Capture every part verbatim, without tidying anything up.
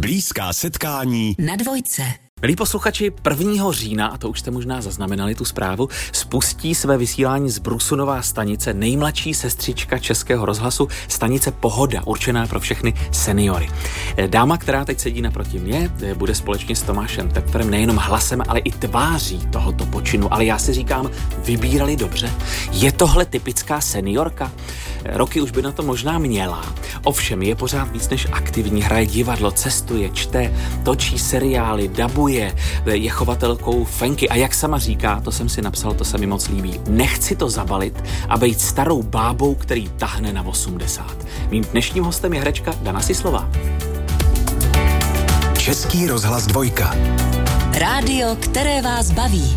Blízká setkání na Dvojce. Milí posluchači, prvního října, a to už jste možná zaznamenali tu zprávu, spustí své vysílání z Brusunová stanice nejmladší sestřička Českého rozhlasu, stanice Pohoda, určená pro všechny seniory. Dáma, která teď sedí naproti mě, bude společně s Tomášem Tepferem nejenom hlasem, ale i tváří tohoto počinu. Ale já si říkám, vybírali dobře. Je tohle typická seniorka? Roky už by na to možná měla. Ovšem je pořád víc než aktivní, hraje divadlo, cestuje, čte, točí seriály, dabuje, je chovatelkou Fenky a jak sama říká, to jsem si napsal, to se mi moc líbí, nechci to zabalit a být starou bábou, který tahne na osmdesát. Mým dnešním hostem je herečka Dana Sislová. Český rozhlas Dvojka. Rádio, které vás baví.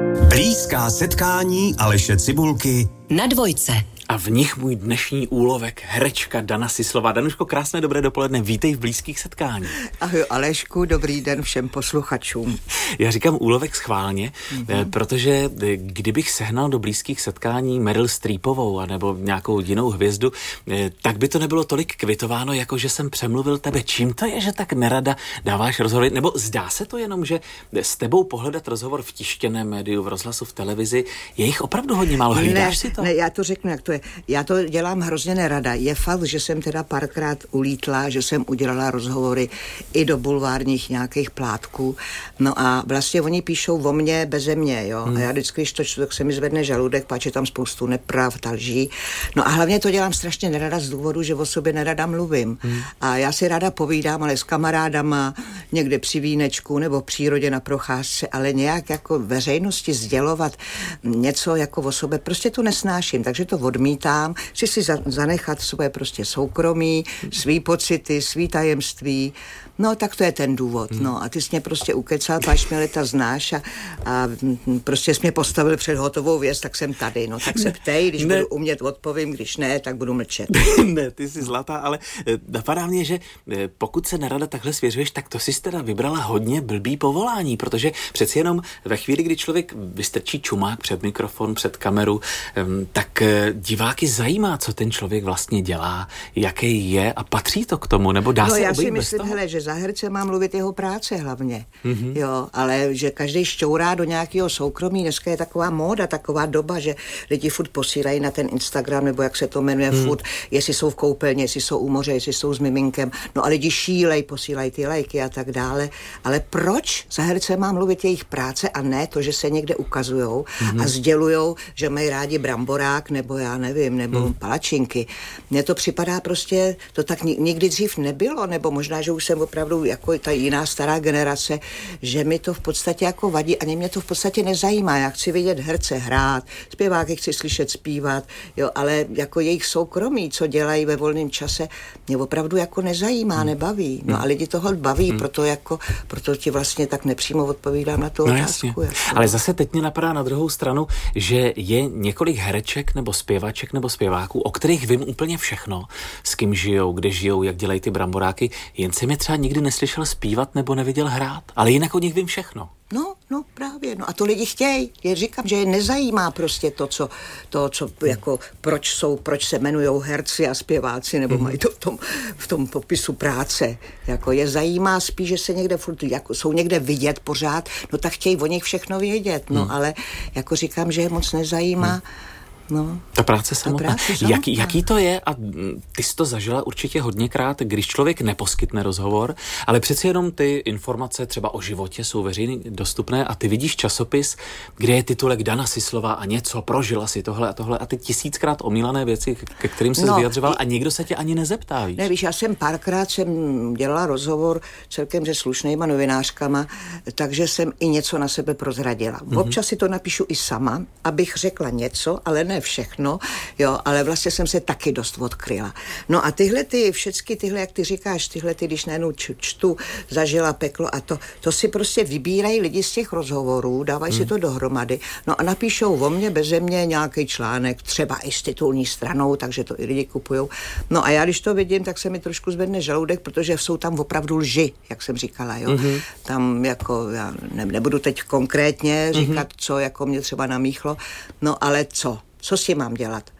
Blízká setkání Aleše Cibulky na Dvojce. A v nich můj dnešní úlovek, herečka Dana Sislová. Danuško, krásné dobré dopoledne, vítej v Blízkých setkání. Ahoj Alešku, dobrý den všem posluchačům. Já říkám úlovek schválně, mm-hmm. protože kdybych sehnal do Blízkých setkání Meryl Streepovou anebo nějakou jinou hvězdu, tak by to nebylo tolik kvitováno, jako že jsem přemluvil tebe. Čím to je, že tak nerada dáváš rozhovory? Nebo zdá se to jenom, že s tebou pohledat rozhovor v tištěném médiu, v rozhlasu, v televizi, je jich opravdu hodně málo. Hlídáš si to? Ne, já to řeknu, jak to je. Já to dělám hrozně nerada. Je fakt, že jsem teda párkrát ulítla, že jsem udělala rozhovory i do bulvárních nějakých plátků. No a vlastně oni píšou o mně beze mě, jo. Hmm. A já vždycky, když to čtu, tak se mi zvedne žaludek, páč je tam spoustu nepravd a lží. No a hlavně to dělám strašně nerada z důvodu, že o sobě nerada mluvím. Hmm. A já si ráda povídám, ale s kamarádama, někde při vínečku nebo v přírodě na procházce, ale nějak jako veřejnosti sdělovat něco jako o sobě, prostě to nesnáším, takže to odmítám. Chci si za, zanechat svoje prostě soukromí, svý pocity, svý tajemství. No, tak to je ten důvod. No, a ty jsi mě prostě ukecal, páč mě leta znáš a, a prostě jsi mě postavil před hotovou věc, tak jsem tady. No, tak se ptej, když ne. budu umět, odpovím, když ne, tak budu mlčet. Ne, ty jsi zlatá, ale napadá mě, že pokud se nerada takhle svěřuješ, tak to jsi teda vybrala hodně blbý povolání, protože přeci jenom ve chvíli, kdy člověk vystrčí čumák před mikrofon, před kameru, tak diváky zajímá, co ten člověk vlastně dělá, jaký je a patří to k tomu, nebo dá no, se já si myslím, hele, že za herce má mluvit jeho práce hlavně, mm-hmm. jo, ale že každý šťourá do nějakého soukromí, dneska je taková móda, taková doba, že lidi furt posílají na ten Instagram, nebo jak se to jmenuje, mm. furt, jestli jsou v koupelně, jestli jsou u moře, jestli jsou s miminkem, no a lidi šílej, posílají ty lajky a tak dále, ale proč za herce má mluvit jejich práce a ne to, že se někde ukazujou mm-hmm. a sdělujou, že mají rádi bramborák, nebo já nevím, nebo mm. palačinky. Mně to připadá prostě, to tak nikdy dřív nebylo, nebo možná, že už jsem opravdu jako ta jiná stará generace, že mi to v podstatě jako vadí, ani mě to v podstatě nezajímá. Já chci vidět herce hrát, zpěváky chci slyšet zpívat, jo, ale jako jejich soukromí, co dělají ve volném čase, mě opravdu jako nezajímá, hmm. nebaví. No a lidi toho baví, hmm. proto jako, proto ti vlastně tak nepřímo odpovídám na tu no otázku. Jako. Ale zase teď mě napadá na druhou stranu, že je několik hereček nebo zpěvaček nebo zpěváků, o kterých vím úplně všechno, s kým žijou, kde žijou, jak dělají ty bramboráky, jen se mi třeba nikdy neslyšel zpívat nebo neviděl hrát, ale jinak o nich vím všechno. No, no právě, no a to lidi chtějí. Já říkám, že je nezajímá prostě to, co, to, co jako, proč jsou, proč se jmenujou herci a zpěváci, nebo mm. mají to v tom, v tom popisu práce. Jako je zajímá spíš, že se někde furt, jako jsou někde vidět pořád, no tak chtějí o nich všechno vědět, no mm. ale jako říkám, že je moc nezajímá. Mm. No, ta práce samotná. Ta práce jaký, jaký to je, a ty jsi to zažila určitě hodněkrát, když člověk neposkytne rozhovor, ale přeci jenom ty informace třeba o životě jsou veřejně dostupné a ty vidíš časopis, kde je titulek Dana Sislová a něco, prožila si tohle a tohle a ty tisíckrát omílané věci, ke kterým se no, vyjadřoval a nikdo se tě ani nezeptá, víš? Ne, víš, já jsem párkrát jsem dělala rozhovor celkem se slušnýma novinářkama, takže jsem i něco na sebe prozradila. Mm-hmm. Občas si to napíšu i sama, abych řekla něco, ale ne všechno, jo, ale vlastně jsem se taky dost odkryla. No a tyhle ty, všecky tyhle, jak ty říkáš, tyhle ty, když najednou čtu, zažila peklo a to, to si prostě vybírají lidi z těch rozhovorů, dávají hmm. si to dohromady, no a napíšou o mně, beze mě nějaký článek, třeba i s titulní stranou, takže to i lidi kupujou. No a já, když to vidím, tak se mi trošku zvedne žaludek, protože jsou tam opravdu lži, jak jsem říkala, jo. Hmm. Tam jako, já ne, nebudu teď konkrétně říkat, hmm. co jako mě třeba namíchlo, no ale co? Co si mám dělat?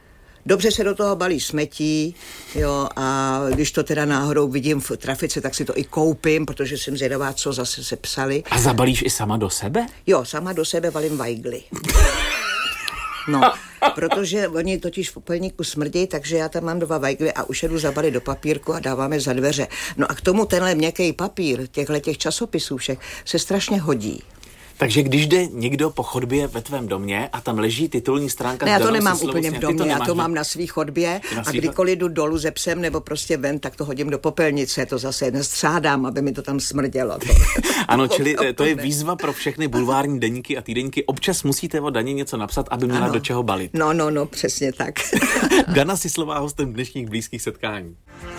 Dobře se do toho balí smetí, jo, a když to teda náhodou vidím v trafice, tak si to i koupím, protože jsem zvědavá, co zase se psali. A zabalíš i sama do sebe? Jo, sama do sebe valím vajgly. No, protože oni totiž v popelníku smrdí, takže já tam mám dva vajgly a už jedu zabalit do papírku a dáváme za dveře. No a k tomu tenhle měkký papír, těchhle těch časopisů všech, se strašně hodí. Takže když jde někdo po chodbě ve tvém domě a tam leží titulní stránka... Ne, já to nemám úplně v domě, já to mám na svý chodbě na svý... a kdykoliv jdu dolů ze psem nebo prostě ven, tak to hodím do popelnice, to zase nestřádám, aby mi to tam smrdělo. To. Ano, čili to je výzva pro všechny bulvární deníky a týdeníky. Občas musíte o Daně něco napsat, aby měla ano. do čeho balit. No, no, no, přesně tak. Dana Sislová, hostem dnešních blízkých setkání.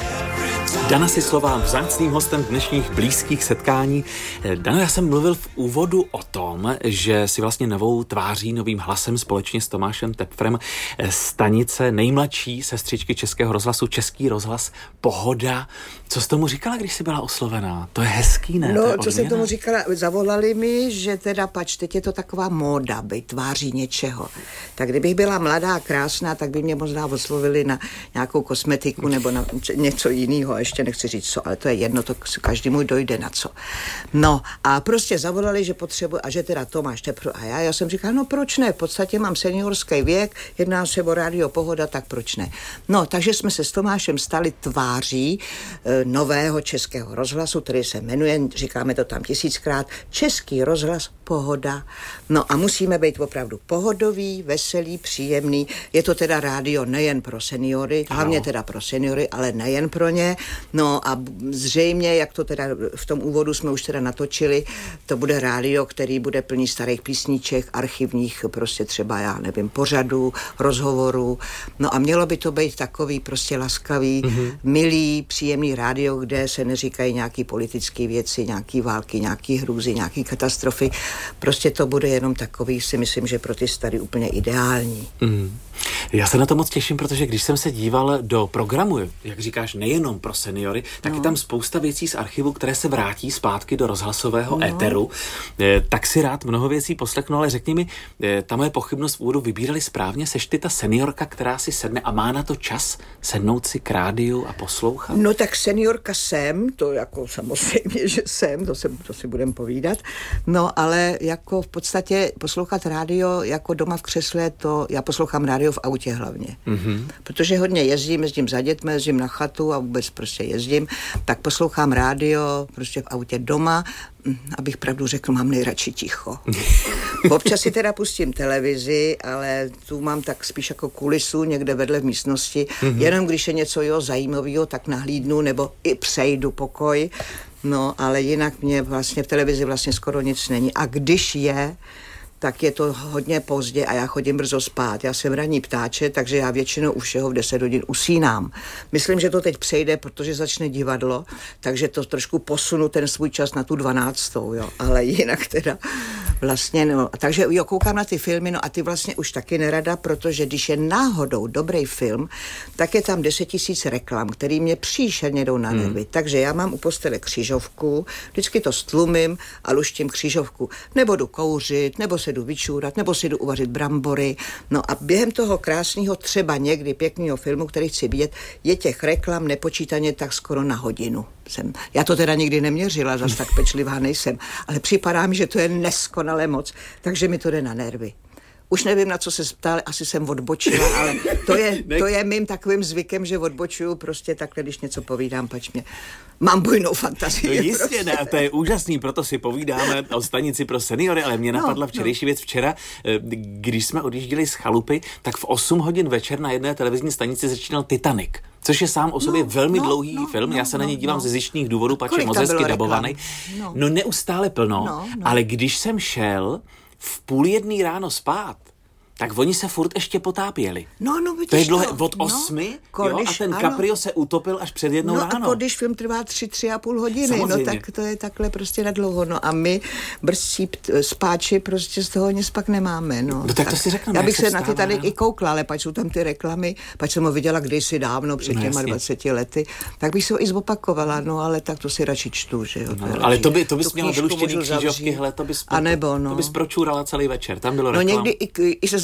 Dana Sislová, vzácným hostem dnešních blízkých setkání. Dano, já jsem mluvil v úvodu o tom, že si vlastně novou tváří, novým hlasem společně s Tomášem Tepfrem stanice nejmladší sestřičky Českého rozhlasu, Český rozhlas Pohoda. Co jsi tomu říkala, když jsi byla oslovená? To je hezký, ne? No, co jsem tomu říkala, zavolali mi, že teda pač, teď je to taková móda, být tváří něčeho. Tak kdybych byla mladá a krásná, tak by mě možná oslovili na nějakou kosmetiku nebo na něco jiného, ještě nechci říct co, ale to je jedno, to každému dojde na co. No a prostě zavolali, že potřebuji, a že teda Tomáš Tepfr a já, já jsem říkala, no proč ne, v podstatě mám seniorský věk, jedná se o Rádio Pohoda, tak proč ne. No, takže jsme se s Tomášem stali tváří e, nového Českého rozhlasu, který se jmenuje, říkáme to tam tisíckrát, Český rozhlas Pohoda. No a musíme být opravdu pohodový, veselý, příjemný. Je to teda rádio nejen pro seniory, hlavně teda pro seniory, ale nejen pro ně. No a zřejmě, jak to teda v tom úvodu jsme už teda natočili, to bude rádio, který bude plný starých písniček, archivních prostě třeba, já nevím, pořadů, rozhovorů. No a mělo by to být takový prostě laskavý, mm-hmm. milý, příjemný rádio, kde se neříkají nějaký politické věci, nějaký války, nějaký hrůzy, nějaký katastrofy. Prostě to bude jenom takový, si myslím, že pro ty starý úplně ideální. Mm. Já se na to moc těším, protože když jsem se díval do programu, jak říkáš, nejenom pro seniory, tak no. je tam spousta věcí z archivu, které se vrátí zpátky do rozhlasového no. éteru. E, tak si rád mnoho věcí poslechnu, ale řekni mi, e, ta moje pochybnost v úvodu, vybírali správně, seš ty ta seniorka, která si sedne a má na to čas sednout si k rádiu a poslouchat? No tak seniorka jsem, to jako samozřejmě, že jsem, to, se, to si budem povídat, no ale jako v podstatě poslouchat rádio jako doma v křesle, to já poslouchám rádio v autě hlavně. Mm-hmm. Protože hodně jezdím, jezdím za dětmi, jezdím na chatu a vůbec prostě jezdím, tak poslouchám rádio prostě v autě doma, abych pravdu řekl, mám nejradši ticho. Občas si teda pustím televizi, ale tu mám tak spíš jako kulisu někde vedle v místnosti, mm-hmm. jenom když je něco jo, zajímavého, tak nahlídnu nebo i přejdu pokoj, no ale jinak mě vlastně v televizi vlastně skoro nic není. A když je, tak je to hodně pozdě a já chodím brzo spát. Já jsem ranní ptáče, takže já většinou u všeho v deset hodin usínám. Myslím, že to teď přejde, protože začne divadlo, takže to trošku posunu ten svůj čas na tu dvanáctou, jo. Ale jinak teda vlastně, no. Takže jo, koukám na ty filmy, no a ty vlastně už taky nerada, protože když je náhodou dobrý film, tak je tam deset tisíc reklam, který mě příšerně jdou na nervy. Hmm. Takže já mám u postele křížovku, vždycky to stlumím a luštím křížovku. Nebo jdu kouřit, nebo se jdu vyčůrat, nebo si jdu uvařit brambory. No a během toho krásného, třeba někdy pěkného filmu, který chci vidět, je těch reklam nepočítaně tak skoro na hodinu. Jsem. Já to teda nikdy neměřila, zas tak pečlivá nejsem, ale připadá mi, že to je neskonale moc, takže mi to jde na nervy. Už nevím, na co se ptali, asi jsem odbočila, ale to je, to je mým takovým zvykem, že odbočuju prostě takhle, když něco povídám, pač mě. Mám bujnou fantazii. No jistě, prostě. Ne, to je úžasný, proto si povídáme o stanici pro seniory, ale mě napadla no, včerejší no. věc včera, když jsme odjížděli z chalupy, tak v osm hodin večer na jedné televizní stanici začínal Titanic, což je sám o sobě no, velmi no, dlouhý no, film. No, Já se no, na něj dívám no. ze zjištních důvodů, pač je moc hezky dabovaný. No. no neustále plno, no, no. ale když jsem šel v půl jedný ráno spát, tak oni se furt ještě potápěli. No, no, vidíš to. je dlouhé, to. od osmi, no, jo, když, a ten ano. Caprio se utopil až před jednou no, ráno. No a když film trvá tři, tři a půl hodiny, Samozřejmě. no tak to je takhle prostě na dlouho. No a my brzcí spáči prostě z toho nic pak nemáme, no. No tak to si řekneme. Já bych se na ty tady i koukla, ale pač jsou tam ty reklamy, pač jsem ho viděla kdysi dávno, před těma no, dvaceti lety, tak bych se ho i zopakovala, no ale tak to si radši čtu, že jo. No, radši, ale to, by, to bys měla vyluštěný křížovky, hele, to bys, a nebo, no. to bys pročůrala celý večer, tam bylo no reklam. někdy i, i se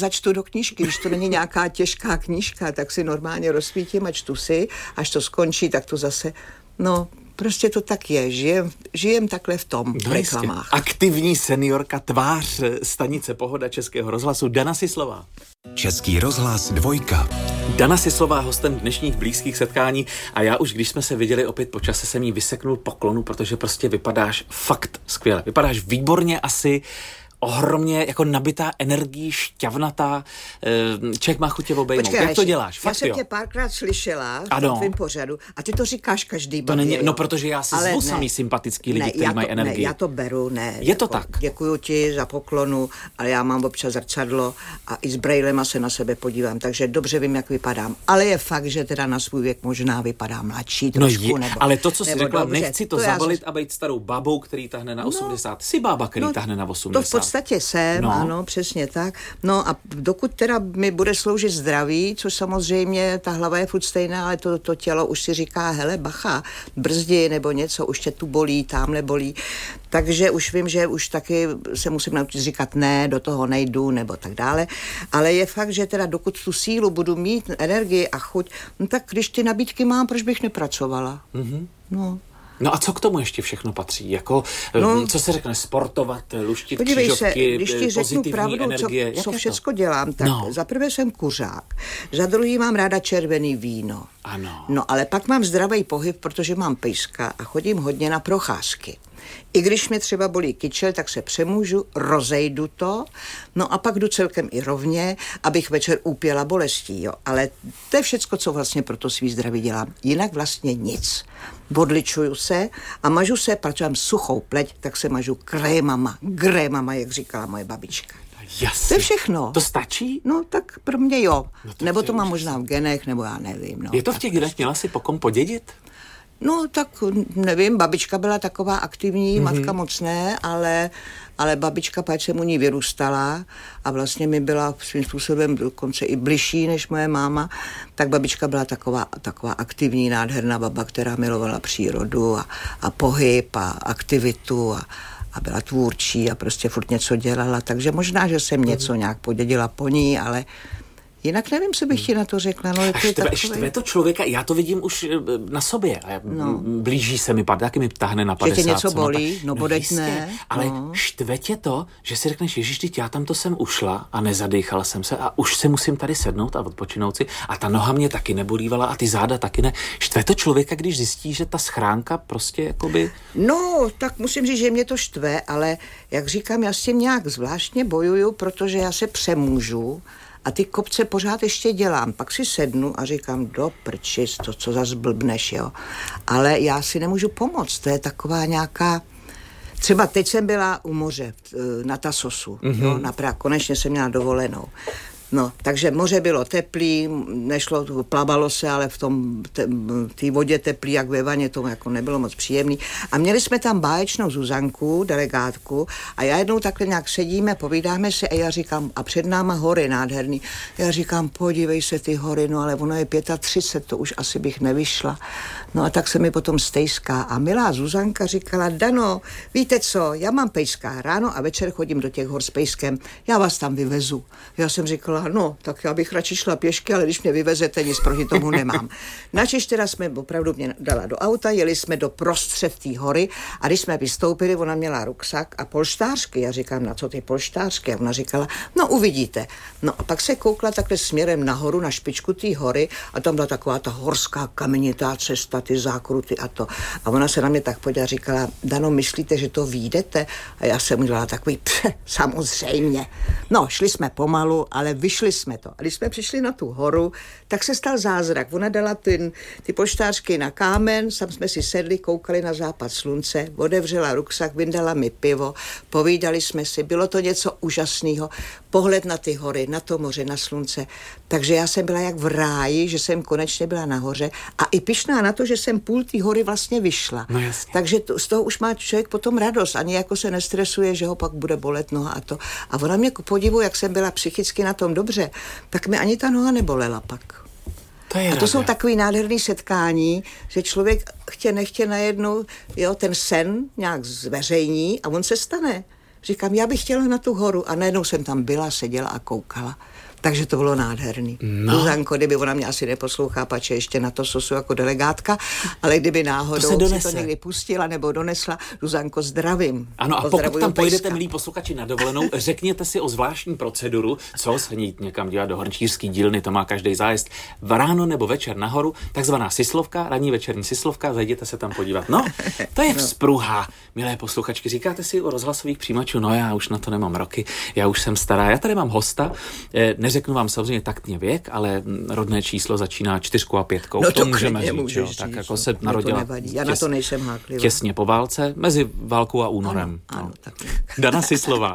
začtu do knížky, když to není nějaká těžká knížka, tak si normálně rozsvítím a čtu si, až to skončí, tak to zase, no, prostě to tak je, žijem, žijem takhle v tom, v no reklamách. Aktivní seniorka, tvář stanice Pohoda Českého rozhlasu, Dana Sislová. Český rozhlas dvojka. Dana Sislová, hostem dnešních blízkých setkání, a já už, když jsme se viděli opět po čase, jsem jí vyseknul poklonu, protože prostě vypadáš fakt skvěle. Vypadáš výborně, asi ohromně jako nabitá energií, šťavnatá, člověk má chuť tě obejmout. Počkej, jak to děláš? Já Fakt, jsem jo. tě párkrát slyšela Ano. v tvém pořadu a ty to říkáš každý To babě, není, jo. no protože já si Ale zvu ne. samý sympatický lidi, Ne, kteří já mají to, energii. Ne, já to beru, ne. Je to jako, tak? Děkuju ti za poklonu, ale já mám občas zrcadlo a i s brejlema se na sebe podívám, takže dobře vím, jak vypadám. Ale je fakt, že teda na svůj věk možná vypadám mladší No trošku, je, nebo, ale to, co jsi nebo řekla, dobře, nechci to, to já zabalit se- a být starou babou, který tahne na No. osmdesát. Jsi bába, který No, tahne na To osmdesát. v podstatě jsem, No. ano, přesně tak. No a dokud teda mi bude sloužit zdraví, což samozřejmě ta hlava je furt stejná, ale to, to tělo už si říká, hele, bacha, brzdi nebo něco, už tě tu bolí, tamhle bolí. Takže už vím, že už taky se musím naučit říkat ne, do toho nejdu, nebo tak dále. Ale je fakt, že teda dokud tu sílu budu mít, energii a chuť, no tak když ty nabídky mám, proč bych nepracovala? Mm-hmm. No. No a co k tomu ještě všechno patří? Jako, No. co se řekne, sportovat, luštit Podívej se, křižovky, když ti řeknu pozitivní pravdu, energie. co, Jak co je to? všecko dělám, tak No. za prvé jsem kuřák, za druhý mám ráda červený víno. Ano. No ale pak mám zdravý pohyb, protože mám pejska a chodím hodně na procházky. I když mě třeba bolí kyčel, tak se přemůžu, rozejdu to, no a pak jdu celkem i rovně, abych večer úpěla bolestí, jo. Ale to je všecko, co vlastně pro to svý zdraví dělám. Jinak vlastně nic. Odličuju se a mažu se, protože mám suchou pleť, tak se mažu krémama, grémama, jak říkala moje babička. Jasně. To je všechno. To stačí? No tak pro mě jo. No, tak nebo to to je mám úžasné. možná v genech, nebo já nevím. No. Je to v těch genech, měla si po kom podědit? No tak nevím, babička byla taková aktivní, Mhm. mm-hmm. matka moc ne, ale, ale babička, pač jsem u ní vyrůstala a vlastně mi byla svým způsobem dokonce i bližší než moje máma, tak babička byla taková, taková aktivní, nádherná baba, která milovala přírodu a, a pohyb a aktivitu a, a byla tvůrčí a prostě furt něco dělala, takže možná, že jsem něco nějak podědila po ní, ale jinak nevím, co bych ti na to řekla. No, A to je štve, takový... štve to člověka, já to vidím už eh, na sobě. A no. Blíží se mi, taky mi tahne na padesát. Že tě něco co, no, bolí? tak- No, bodeť jistě, ne, Ale no. štve tě to, že si řekneš, ježiš, teď já tam to jsem ušla a nezadýchala jsem se a už se musím tady sednout a odpočinout si a ta noha mě taky nebolívala a ty záda taky ne. Štve to člověka, když zjistí, že ta schránka prostě jakoby... No, tak musím říct, že mě to štve, ale jak říkám, já s tím nějak zvláštně bojuju, protože já se přemůžu a ty kopce pořád ještě dělám. Pak si sednu a říkám, do prčis, to co zas blbneš, jo. Ale já si nemůžu pomoct, to je taková nějaká... Třeba teď jsem byla u moře na Tasosu, mm-hmm. jo, na Praha, konečně jsem měla dovolenou. No, takže moře bylo teplý, nešlo, plavalo se, ale v tom té te, vodě teplý, jak ve vaně, to jako nebylo moc příjemný. A měli jsme tam báječnou Zuzanku, delegátku, a já jednou takhle nějak sedíme, povídáme si a já říkám, a před náma hory nádherný. Já říkám, podívej se ty hory, no ale ono je třicet pět, to už asi bych nevyšla. No a tak se mi potom stejská. A milá Zuzanka říkala, Dano, víte co, já mám pejska, ráno a večer chodím do těch hor s pejskem, já vás tam vyvezu. Já jsem říkala, no, tak já bych radši šla pěšky, ale když mě vyvezete, nic proti tomu nemám. Načež teda jsme opravdu mě dala do auta, jeli jsme do prostřed té hory a když jsme vystoupili, ona měla ruksak a polštářky. Já říkám, na co ty polštářky? A ona říkala, no uvidíte. No a pak se koukla takhle směrem nahoru, na špičku té hory a tam byla taková ta horská kamenitá cesta, ty zákruty a to. A ona se na mě tak podívala a říkala, Dano, myslíte, že to vyjdete? A já jsem udělala takový, pře, samozřejmě. No, šli jsme pomalu, ale vyšli jsme to. A když jsme přišli na tu horu, tak se stal zázrak. Ona dala ty, ty polštářky na kámen, tam jsme si sedli, koukali na západ slunce, otevřela ruksak, vyndala mi pivo, povídali jsme si, bylo to něco úžasného. Pohled na ty hory, na to moře, na slunce. Takže já jsem byla jak v ráji, že jsem konečně byla nahoře a i pyšná na to, že jsem půl té hory vlastně vyšla. No jasně. Takže to, z toho už má člověk potom radost, ani jako se nestresuje, že ho pak bude bolet noha a to. A ona mě ku podivu, jak jsem byla psychicky na tom dobře, tak mi ani ta noha nebolela pak. To je A to rada. jsou takový nádherný setkání, že člověk chtě nechtě najednou, jo, ten sen nějak zveřejní a on se stane. Říkám, já bych chtěla na tu horu a najednou jsem tam byla, seděla a koukala. Takže to bylo nádherný. No. Zuzanko, kdyby ona mě asi neposlouchá, pače ještě na to sosu jako delegátka, ale kdyby náhodou to si to někdy pustila nebo donesla, Zuzanko, zdravím. Ano, a pokud tam pojedete, milí posluchači, na dovolenou, řekněte si o zvláštní proceduru, co se jít někam dělat do hornířský dílny, to má každý zájezd, v ráno nebo večer nahoru, takzvaná sislovka, ranní večerní sislovka, zajděte se tam podívat. No, to je vzpruha, milé posluchačky. Říkáte si o rozhlasových přijímačů, no já už na to nemám roky, já už jsem stará, já tady mám hosta, neřeknu vám samozřejmě taktně věk, ale rodné číslo začíná čtyřkou a pětkou. No to, to můžeme říct, můžeš říct, tak říct, jako se narodila já na to nejsem háklivá. Těsně po válce, mezi válkou a únorem. Ano, ano, no. tak. Dana Sislová.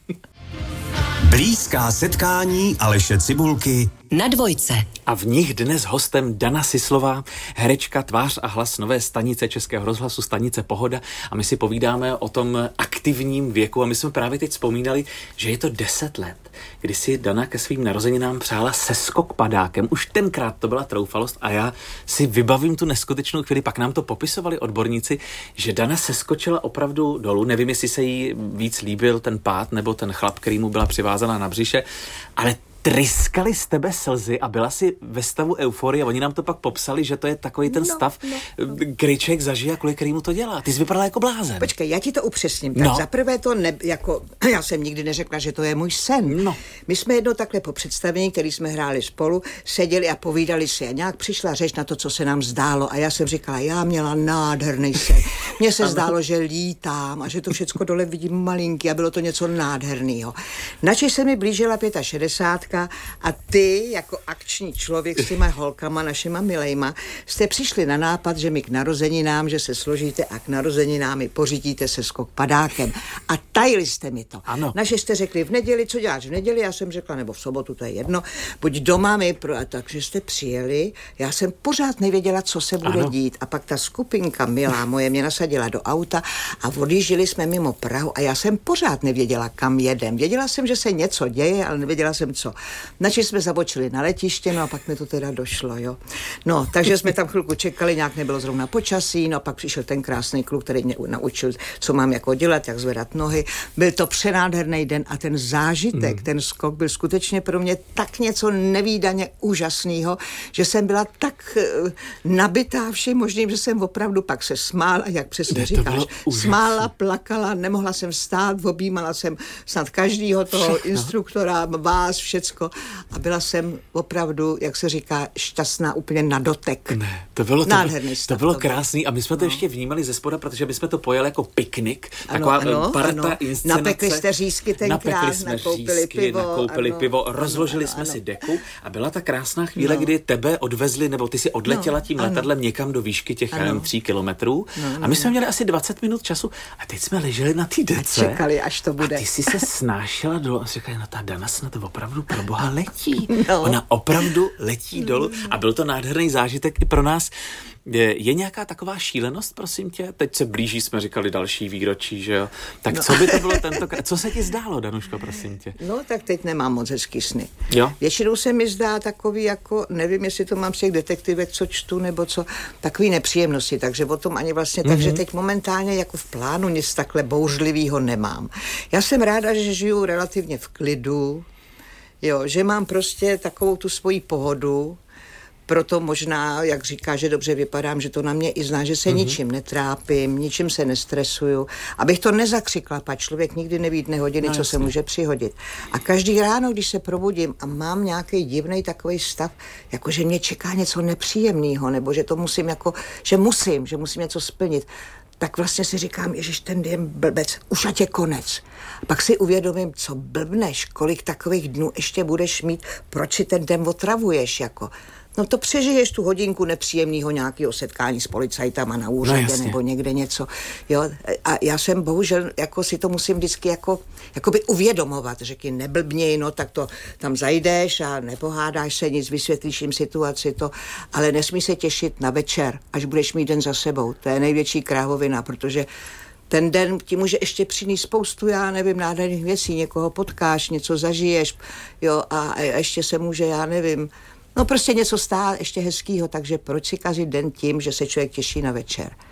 Blízká setkání Aleše Cibulky na Dvojce. A v nich dnes hostem Dana Sislová, herečka, tvář a hlas nové stanice Českého rozhlasu, stanice Pohoda. A my si povídáme o tom aktivním věku. A my jsme právě teď vzpomínali, že je to deset let, kdy si Dana ke svým narozeninám přála seskok padákem. Už tenkrát to byla troufalost a já si vybavím tu neskutečnou chvíli. Pak nám to popisovali odborníci, že Dana seskočila opravdu dolů. Nevím, jestli se jí víc líbil ten pád nebo ten chlap, který mu byla přivázaná na břiše, ale tryskali z tebe slzy a byla si ve stavu euforie a oni nám to pak popsali, že to je takový ten no, stav, no, no. který člověk zažije a kvůli kterýmu to dělá. Ty jsi vypadala jako blázen. Počkej, já ti to upřesním. Tak no. zaprvé to ne, jako, já jsem nikdy neřekla, že to je můj sen. No. My jsme jednou takhle po představení, který jsme hráli spolu, seděli a povídali si a nějak přišla řeč na to, co se nám zdálo a já jsem říkala, já měla nádherný sen. Mně se zdálo, že lítám a že to všecko dole vidím malinký a bylo to něco nádherného. Načež se mi blížila šedesátka a ty, jako akční člověk s těma holkama, našima milejma, jste přišli na nápad, že mi k narozeninám, že se složíte a k narozeninám mi pořídíte seskok padákem. A tajili jste mi to. Ano. Naše jste řekli v neděli, co děláš v neděli, já jsem řekla, nebo v sobotu, to je jedno, buď doma mi, pro, a takže jste přijeli, já jsem pořád nevěděla, co se bude ano. dít. A pak ta skupinka milá moje mě nasadila do auta a odjížděli jsme mimo Prahu a já jsem pořád nevěděla, kam jedem. Věděla jsem, že se něco děje, ale nevěděla jsem co. Načež jsme zabočili na letiště, no a pak mi to teda došlo, jo. No, takže jsme tam chvilku čekali, nějak nebylo zrovna počasí, no a pak přišel ten krásný kluk, který mě naučil, co mám jako dělat, jak zvedat nohy. Byl to přenádherný den a ten zážitek, mm. ten skok byl skutečně pro mě tak něco nevídaně úžasného, že jsem byla tak uh, nabitá vším možným, že jsem opravdu pak se smála, jak přesně říkáš, smála, plakala, nemohla jsem stát, objímala jsem snad každýho toho všechno. Instruktora, vás, všecko. A byla jsem opravdu, jak se říká, šťastná úplně na dotek. Ne, to bylo, nádherný to, to bylo krásný a my jsme to no. ještě vnímali ze spoda, protože my jsme to pojeli jako piknik, ano, taková ano, parta ano. inscenace. Napekli jste řízky tenkrát, nakoupili řízky, pivo. nakoupili ano, pivo, ano, rozložili ano, jsme ano. si deku a byla ta krásná chvíle, no. kdy tebe odvezli, nebo ty si odletěla no, tím ano. letadlem někam do výšky těch ano. tří kilometrů no, no, a my jsme no. měli asi dvacet minut času a teď jsme leželi na té dece. Čekali, až to bude. A ty si se snášela dolů a říkali, no ta Dana snad opravdu pro boha letí. No. Ona opravdu letí dolů a byl to nádherný zážitek i pro nás. Je, je nějaká taková šílenost, prosím tě? Teď se blíží, jsme říkali, další výročí, že jo? Tak no. co by to bylo tentokrát? Co se ti zdálo, Danuško, prosím tě? No, tak teď nemám moc hezký sny. Jo? Většinou se mi zdá takový, jako, nevím, jestli to mám z těch detektivek, co čtu, nebo co, takový nepříjemnosti, takže o tom ani vlastně, mm-hmm. takže teď momentálně jako v plánu nic takhle bouřlivýho nemám. Já jsem ráda, že žiju relativně v klidu, jo, že mám prostě takovou tu svoji pohodu, proto možná, jak říká, že dobře vypadám, že to na mě i zná, že se mm-hmm. ničím netrápím, ničím se nestresuju, abych to nezakřikla, pa člověk nikdy neví dne hodiny, no, co jasně. se může přihodit. A každý ráno, když se probudím a mám nějaký divný takový stav, jako že mě čeká něco nepříjemného, nebo že to musím jako, že musím, že musím něco splnit, tak vlastně si říkám, ježiš, ten den blbec, už ať je konec. A pak si uvědomím, co blbneš, kolik takových dnů ještě budeš mít, proč si ten den otravuješ, jako. No to přežiješ tu hodinku nepříjemného nějakého setkání s policajtama na úřadě no, nebo někde něco. Jo? A já jsem bohužel, jako si to musím vždycky jako, jakoby uvědomovat. Řekni, neblbněj, no tak to tam zajdeš a nepohádáš se nic, vysvětlíš jim situaci, to, ale nesmí se těšit na večer, až budeš mít den za sebou. To je největší kráhovina, protože ten den ti může ještě přinést spoustu, já nevím, nádherných věcí, někoho potkáš, něco zažiješ, jo, a, a ještě se může, já nevím, no prostě něco stát ještě hezkýho, takže proč si kazit den tím, že se člověk těší na večer?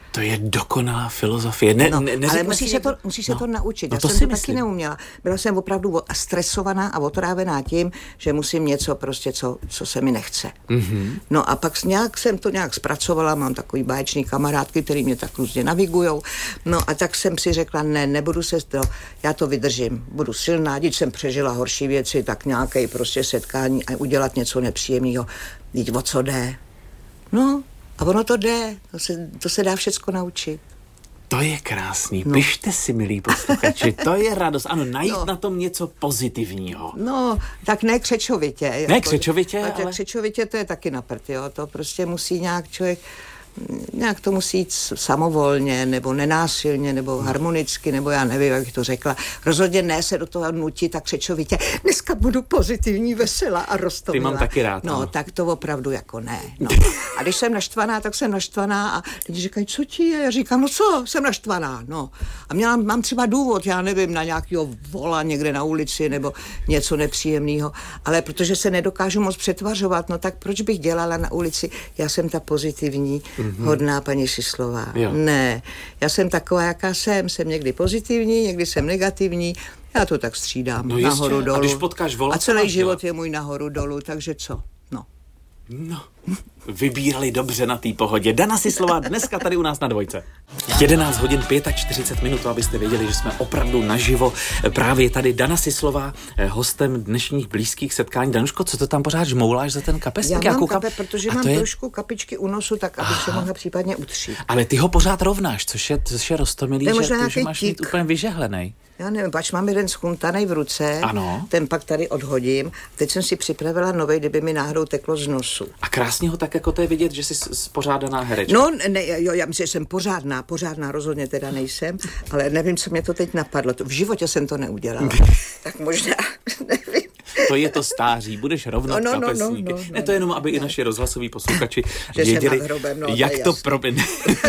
To je dokonalá filozofie. Ne, no, ne, ale musíš se to, musíš se no, to naučit. No Já to jsem si to myslím. taky neuměla. Byla jsem opravdu stresovaná a otrávená tím, že musím něco prostě, co, co se mi nechce. Mm-hmm. No a pak nějak jsem to nějak zpracovala, mám takový báječný kamarádky, který mě tak různě navigujou. No a tak jsem si řekla, ne, nebudu se to, já to vydržím, budu silná, když jsem přežila horší věci, tak nějaké prostě setkání a udělat něco nepříjemného. Vždyť o co jde? No, a ono to jde, to se, to se dá všecko naučit. To je krásný. No. Pište si, milí posluchači, to je radost. Ano, najít No. na tom něco pozitivního. No, tak ne křečovitě. Ne jako, křečovitě, ale... ale... Křečovitě to je taky na prd, jo. To prostě musí nějak člověk, nějak to musí jít samovolně, nebo nenásilně, nebo harmonicky, nebo já nevím, jak bych to řekla. Rozhodně ne se do toho nutit tak křečovitě. Dneska budu pozitivní, veselá a roztomilá. Ty mám taky rád. No, ano. tak to opravdu jako ne. No. A když jsem naštvaná, tak jsem naštvaná a lidi říkají, co ti je? Já říkám, no co, jsem naštvaná, no. A měla, mám třeba důvod, já nevím, na nějakého vola někde na ulici, nebo něco nepříjemného, ale protože se nedokážu moc přetvařovat, no tak proč bych dělala na ulici? Já jsem ta pozitivní, mm-hmm. hodná paní Šislová. Jo. Ne, já jsem taková, jaká jsem. Jsem někdy pozitivní, někdy jsem negativní. Já to tak střídám, No nahoru jistě. dolů. A když potkáš vola, a co celý máš život dělat? je můj nahoru dolů, takže co? No. No, vybírali dobře na té pohodě. Dana Sislová dneska tady u nás na Dvojce. jedenáct hodin čtyřicet pět minut, abyste věděli, že jsme opravdu naživo. Právě je tady Dana Sislová, hostem dnešních blízkých setkání. Danuško, co to tam pořád žmouláš za ten kapesník? Já mám koukám... kape, protože A mám to je... trošku kapičky u nosu, tak abych se mohla případně utřít. Ale ty ho pořád rovnáš, což je, což je roztomilý, To je že, možná ty, že nějaký máš mít tik. úplně vyžehlenej. Já nevím, pač mám jeden schuntanej v ruce, Ano. ten pak tady odhodím. Teď jsem si připravila novej, kdyby mi náhodou teklo z nosu. A krásně ho tak, jako to je vidět, že jsi spořádaná herečka. No, ne, jo, já myslím, že jsem pořádná, pořádná rozhodně teda nejsem, ale nevím, co mě to teď napadlo. To, v životě jsem to neudělala. Tak možná, nevím. To je to stáří, budeš rovnat No, no, no, kapesníky. no, no, ne, to je jenom, aby i naši rozhlasoví posluchači Že jsem věděli, nad hrobem, no, to jak je to jasný. proběhne.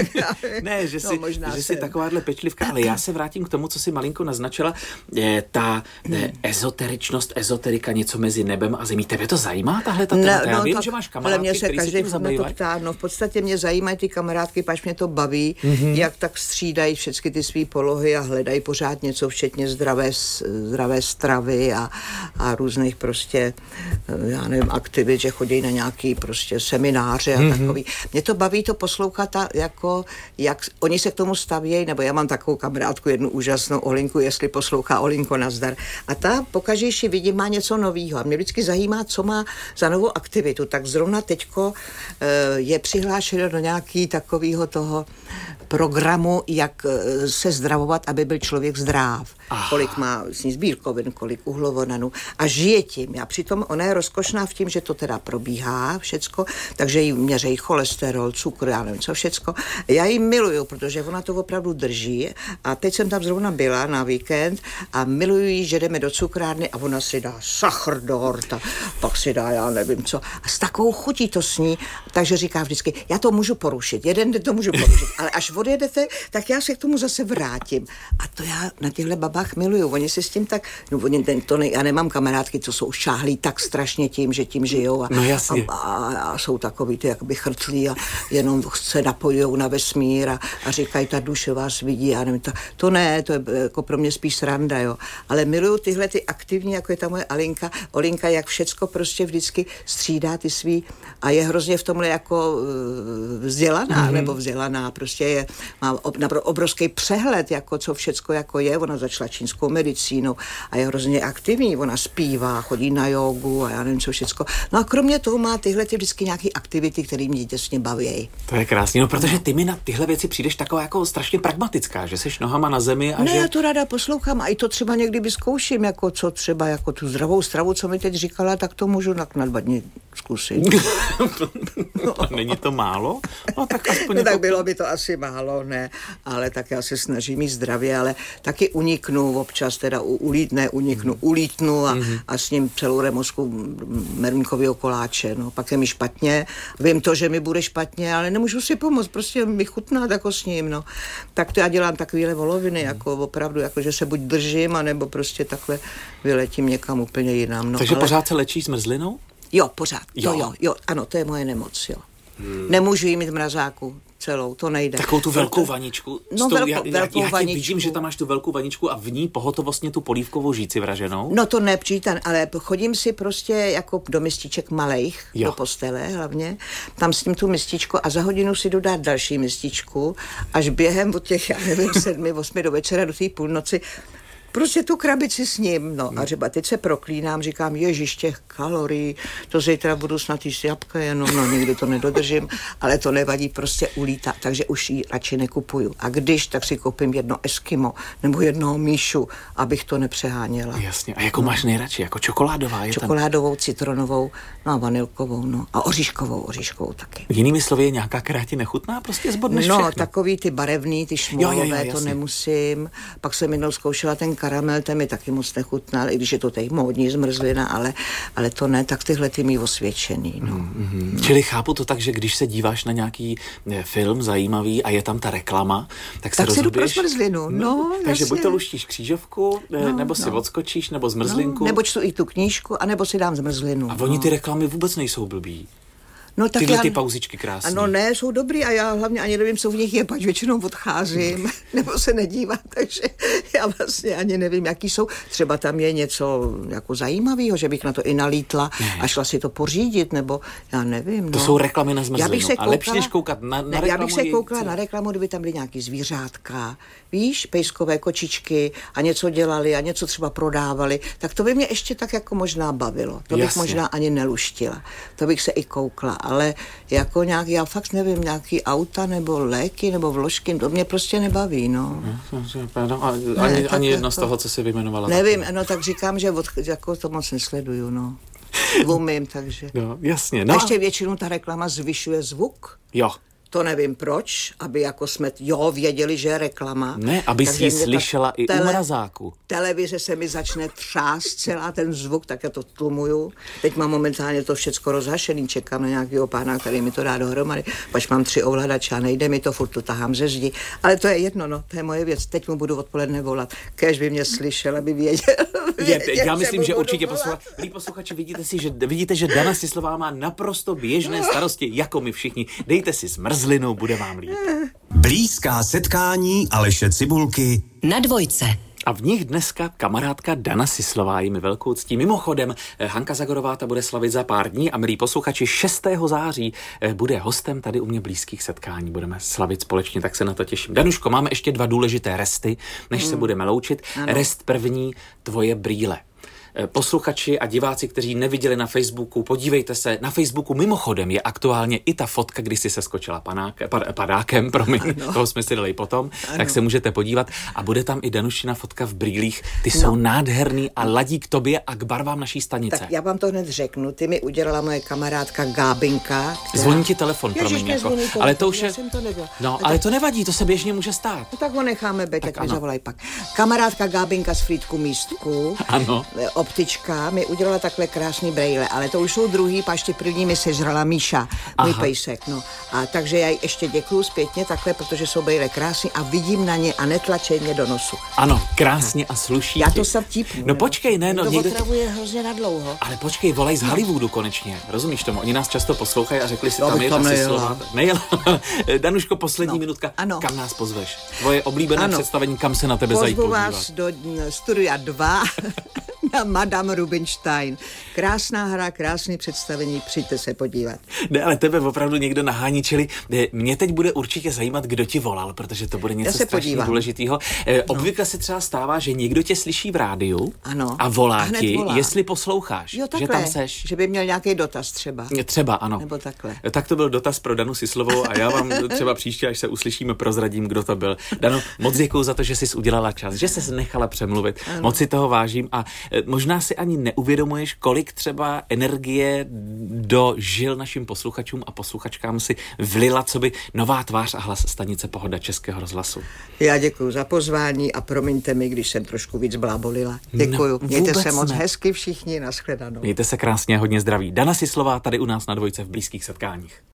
ne, že No, jsi, možná že jsi jsem. takováhle pečlivka, ale já se vrátím k tomu, co si malinko naznačila. Je ta ne, ezoteričnost, ezoterika, něco mezi nebem a zemí. Tebe to zajímá, tahle ta témata? Já vím, tak, že máš ale kamarádky, mě se který každý se tím na to zabývají. ptá. No v podstatě mě zajímají ty kamarádky, pač mě to baví, mm-hmm. jak tak střídají všechny ty svý polohy a hledají pořád něco, včetně zdravé, zdravé stravy a, a různých prostě, já nevím, aktivit, že chodí na nějaký prostě semináře a mm-hmm. takový. Mě to baví to poslouchat a jako, jak oni se k tomu stavějí, nebo já mám takovou kamarádku, jednu úžasnou Olinku, jestli poslouchá Olinko, nazdar. A ta pokaždé vidím, má něco novýho. A mě vždycky zajímá, co má za novou aktivitu. Tak zrovna teďko e, je přihlášeno do nějaký takového toho programu, jak e, se zdravovat, aby byl člověk zdrav. Aha. Kolik má sní bílkovin, kolik uhlovodanů a žije tím. A přitom ona je rozkošná v tím, že to teda probíhá všecko, takže jí měřejí cholesterol, cukr, já nevím co všecko. Já ji miluju, protože ona to opravdu drží a teď jsem tam zrovna byla na víkend a miluju jí, že jdeme do cukrárny a ona si dá sachr do horta, pak si dá já nevím co a s takovou chutí to sní, takže říká vždycky, já to můžu porušit, jeden den to můžu porušit, ale až odjedete, tak já se k tomu zase vrátím. A to já na těchto babách miluju, oni si s tím tak, no oni ten, to ne, já nemám kamarádky, co jsou šáhlí tak strašně tím, že tím žijou a, no jasně. a, a, a jsou takový ty jakoby chrtlí a jenom se napojujou na vesmír a, a říkají, ta duše vás vidí, a nevím, to, to ne, to je jako pro mě spíš sranda, jo. Ale miluju tyhle ty aktivní, jako je ta moje Alinka, Olinka, jak všecko prostě vždycky střídá ty svý a je hrozně v tomhle jako vzdělaná, mm-hmm. nebo vzdělaná, prostě je, má obrovský přehled, jako co všecko jako je, ona začala čínskou medicínou a je hrozně aktivní, ona zpívá, chodí na jogu a já nevím co všecko. No a kromě toho má tyhle ty vždycky nějaký aktivity, které mě těsně baví. To je krásný, no protože ty mi na tyhle věci přijdeš taková jako strašně pragmatická, že seš nohama na zemi a ne, že... já to ráda poslouchám a i to třeba někdy vyzkouším, jako co třeba, jako tu zdravou stravu, co mi teď říkala, tak to můžu na, na dva dny zkusit. no. Není to málo? No tak aspoň... No, jako... tak bylo by to asi málo, ne, ale tak já se snažím mít zdravě, ale taky uniknu občas, teda ulít, ne uniknu, ulítnu a, mm-hmm. a s ním celou remozku merunkovýho koláče, no, pak je mi špatně, vím to, že mi bude špatně, ale nemůžu si pomoct, prostě mi chutnat jako s ním, no. Tak to já dělám takovýhle voloviny, jako opravdu, jako že se buď držím, anebo prostě takhle vyletím někam úplně jinam, no. Takže ale... pořád se léčíš zmrzlinou? Jo, pořád, jo. jo, jo, jo, ano, to je moje nemoc, jo. Hmm. Nemůžu jí mít v mrazáku, celou, to nejde. Takovou tu velkou vaničku. No, tou, velko, já, velkou já, já vaničku. vidím, že tam máš tu velkou vaničku a v ní pohotovostně tu polívkovou žíci vraženou. No to nepřítan, ale chodím si prostě jako do mističek malejch, jo. do postele hlavně, tam s tím tu mističku a za hodinu si jdu dát další mističku, až během od těch, já nevím, sedmi, osmi do večera do té půlnoci prostě tu krabici s ním, no a třeba teď se proklínám, říkám, ježiš, těch kalorií, to zítra budu snad jíst jabka jenom, no nikdy to nedodržím, ale to nevadí, prostě ulítá, takže už ji radši nekupuju. A když, tak si koupím jedno Eskimo nebo jednoho Míšu, abych to nepřeháněla. Jasně, a jako no. máš nejradši, jako čokoládová je Čokoládovou, tam... citronovou, no a vanilkovou, no a oříškovou, oříškovou taky. Jinými slovy je nějaká, která ti nechutná, prostě zbodneš No, všechno. takový ty barevný, ty šmulové, jo, jo, jo, to nemusím. Pak jsem jednou zkoušela ten karamel, ten mi taky moc nechutnal, i když je to teď módní zmrzlina, ale, ale to ne, tak tyhle ty mý osvědčený. No. Mm-hmm. No. Čili chápu to tak, že když se díváš na nějaký ne, film zajímavý a je tam ta reklama, tak se tak rozhoduješ... Tak si jdu pro zmrzlinu, no, no takže jasně. buď to luštíš křížovku, no, nebo si no. odskočíš, nebo zmrzlinku. No, nebo čtu i tu knížku, anebo si dám zmrzlinu. A oni no. ty reklamy vůbec nejsou blbý. No, tak Tyhle já, ty pauzičky krásné. Ano, ne, jsou dobrý a já hlavně ani nevím, co v nich je, pač většinou odcházím, nebo se nedívám, takže já vlastně ani nevím, jaký jsou. Třeba tam je něco jako zajímavého, že bych na to i nalítla ne. a šla si to pořídit, nebo já nevím. No. To jsou reklamy na zmrzlinu. Koukala, a lepší než koukat na, na ne, reklamu. Já bych se koukala je... na reklamu, kdyby tam byly nějaký zvířátka, víš, pejskové kočičky a něco dělali a něco třeba prodávali, tak to by mě ještě tak jako možná bavilo. To bych Jasně. možná ani neluštila. To bych se i koukla, ale jako nějaký, já fakt nevím, nějaký auta nebo léky nebo vložky, to mě prostě nebaví, no. no ani ne, ani jedno jako, z toho, co jsi vyjmenovala. Nevím, taky. No tak říkám, že od, jako to moc nesleduju, no. Umím, takže. No, jasně. No. A ještě většinou ta reklama zvyšuje zvuk. Jo. To nevím proč, aby jako jsme, jo, věděli, že je reklama. Ne, aby si ji slyšela i tele, u mrazáku. Televize se mi začne třást celá ten zvuk, tak já to tlumuju. Teď mám momentálně to všecko rozhašený, čekám na nějakého pána, který mi to dá dohromady. Pač mám tři ovladače a nejde mi to, furt to tahám ze zdi. Ale to je jedno, no, to je moje věc. Teď mu budu odpoledne volat. Kéž by mě slyšel, aby věděl. věděl je, já myslím, že určitě posluchači, milí posluchači, vidíte, si, že, vidíte, že Dana Sislová má naprosto běžné starosti, jako my všichni. Dejte si zmrzlinu, bude vám líp. Blízká setkání Aleše Cibulky na Dvojce. A v nich dneska kamarádka Dana Sislová, je mi velkou ctí. Mimochodem, Hanka Zagorová ta bude slavit za pár dní a milí posluchači, šestého září bude hostem tady u mě blízkých setkání. Budeme slavit společně, tak se na to těším. Danuško, máme ještě dva důležité resty, než mm. se budeme loučit. Ano. Rest první, tvoje brýle. Posluchači a diváci, kteří neviděli na Facebooku, podívejte se, na Facebooku mimochodem je aktuálně i ta fotka, kdy jsi se skočila panák, pad, padákem, promiň, ano. toho jsme si dali potom, ano. tak se můžete podívat a bude tam i Danušina fotka v brýlích, ty no. jsou nádherný a ladí k tobě a k barvám naší stanice. Tak já vám to hned řeknu, ty mi udělala moje kamarádka Gábinka. Která... Zvoní ti telefon, Ježiš, promiň, jako. telefon, ale to už je... To no, tak... ale to nevadí, to se běžně může stát. No, tak ho necháme být, tak, tak mi zavolají pak. Kamarádka Gábinka z Frýdku Místku. Ano. Optička mi udělala takhle krásný brejle, ale to už jsou druhý, paž ty první mi sežrala Míša, můj Aha. pejsek, no. A takže já jí ještě děkuju zpětně takhle, protože jsou brejle krásný a vidím na ně a netlačej mě do nosu. Ano, krásně a sluší. Já to se vtípnu. No počkej, ne, no. To někdo otravuje hrozně na dlouho. Ale počkej, volaj z Hollywoodu konečně, rozumíš tomu? Oni nás často poslouchají a řekli si, no, tam je ta Sislová. Nejela. Danuško, poslední no. minutka. Ano. Kam nás pozveš? Tvoje oblíbené ano. představení, kam se na tebe Pozvu zajít podívat? vás do studia dva na Madame Rubinstein. Krásná hra, krásný představení, přijďte se podívat. Ne, ale tebe opravdu někdo nahání, čili mě teď bude určitě zajímat, kdo ti volal, protože to bude něco strašně důležitého. No. Obvykle se třeba stává, že někdo tě slyší v rádiu ano. a volá a ti, volá. jestli posloucháš, jo, takhle, že tam seš. Že by měl nějaký dotaz třeba. Třeba, ano. Nebo takhle. Tak to byl dotaz pro Danu Sislovou a já vám třeba příště, až se uslyšíme, prozradím, kdo to byl. Dano, moc děkuju za to, že jsi udělala čas, že jsi nechala přemluvit. Ano. Moc si toho vážím a možná si ani neuvědomuješ, kolik třeba energie do žil našim posluchačům a posluchačkám si vlila, co by nová tvář a hlas stanice Pohoda Českého rozhlasu. Já děkuju za pozvání a promiňte mi, když jsem trošku víc blábolila. Děkuju. No, mějte se moc ne. hezky všichni, nashledanou. Mějte se krásně, hodně zdraví. Dana Sislová tady u nás na Dvojce v blízkých setkáních.